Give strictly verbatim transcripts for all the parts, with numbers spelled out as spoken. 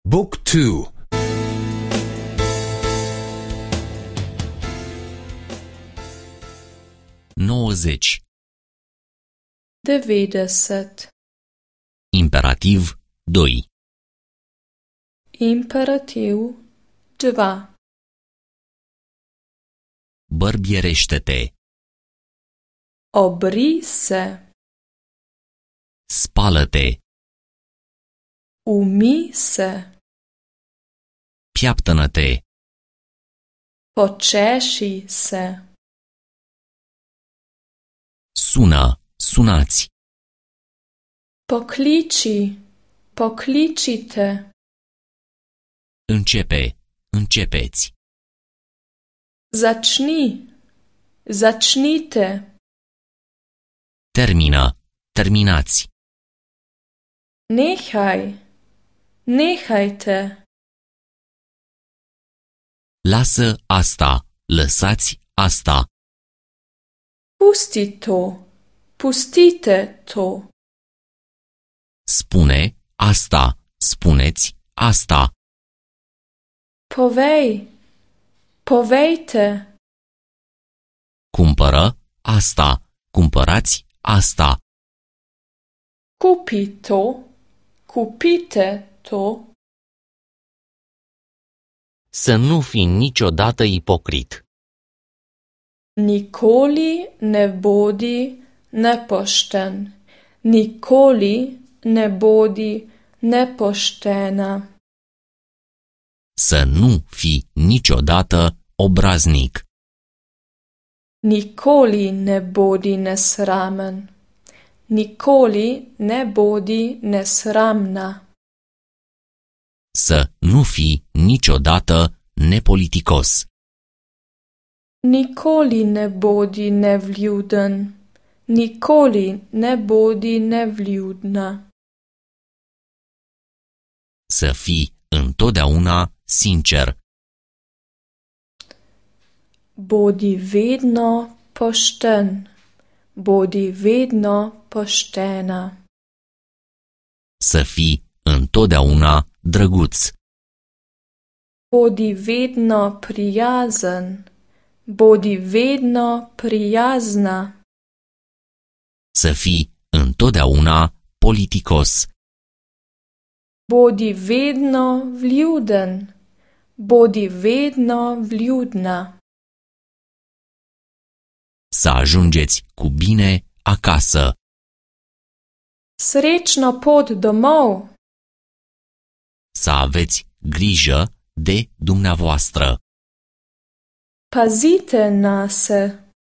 Book two. nouăzeci. devetdeset. Imperativ doi. Imperativ dva. Bărbierește-te. Obri se. Spală-te. Umi se. Piaptănă-te. Počeši se. Sună, sunați. Pokliči, pokličite. Începe, începeți. Začni, začnite. Termină, terminați. Nehaj, nehajte. Lasă asta, lăsați asta. Pusti to, pustite to. Spune asta, spuneți asta. Povej, povejte. Cumpără asta, cumpărați asta. Kupi to, kupite to. Să nu fii niciodată ipocrit. Nikoli ne bodi nepošten. Nikoli ne bodi nepoštena. Să nu fii niciodată obraznic. Nikoli ne bodi nesramen. Nikoli ne bodi nesramna. Să nu fii niciodată nepoliticos. Nikoli ne bodi nevljuden. Nikoli ne bodi nevljudna. Să fii întotdeauna sincer. Bodi vedno pošten. Bodi vedno poštena. Să fii întotdeauna drăguț. Bodi vedno prijazen. Bodi vedno prijazna. Să fii întotdeauna politicos. Bodi vedno vljuden. Bodi vedno vljudna. Să ajungeți cu bine acasă. Srečno pot domov. Să aveți grijă de dumneavoastră. Pazite na se.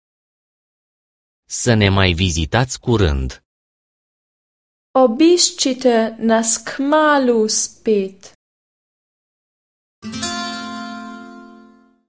Să ne mai vizitați curând. Obiščite nas kmalu spet.